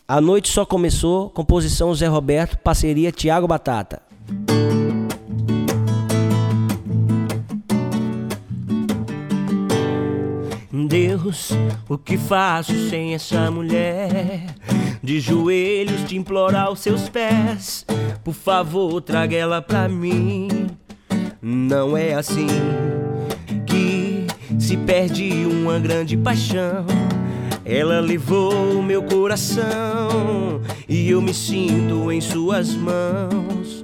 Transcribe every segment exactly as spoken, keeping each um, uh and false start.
A noite só começou, composição Zé Roberto, parceria Thiago Batata. Deus, o que faço sem essa mulher? De joelhos te implorar os seus pés, por favor traga ela pra mim. Não é assim que se perde uma grande paixão. Ela levou o meu coração e eu me sinto em suas mãos.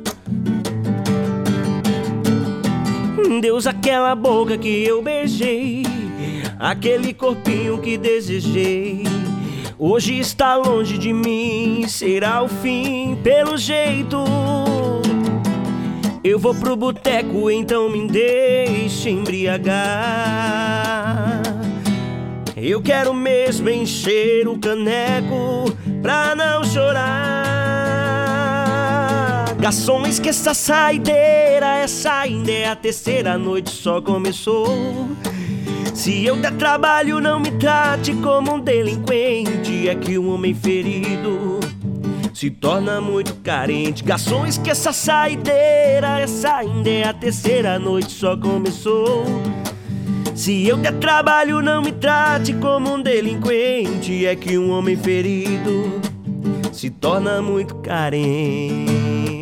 Deus, aquela boca que eu beijei, aquele corpinho que desejei, hoje está longe de mim, será o fim pelo jeito. Eu vou pro boteco, então me deixe embriagar. Eu quero mesmo encher o caneco pra não chorar. Garçom, esqueça a saideira, essa ainda é a terceira noite, só começou. Se eu der trabalho, não me trate como um delinquente. É que um homem ferido se torna muito carente. Garçom, esqueça a saideira, essa ainda é a terceira noite, só começou. Se eu der trabalho, não me trate como um delinquente. É que um homem ferido se torna muito carente.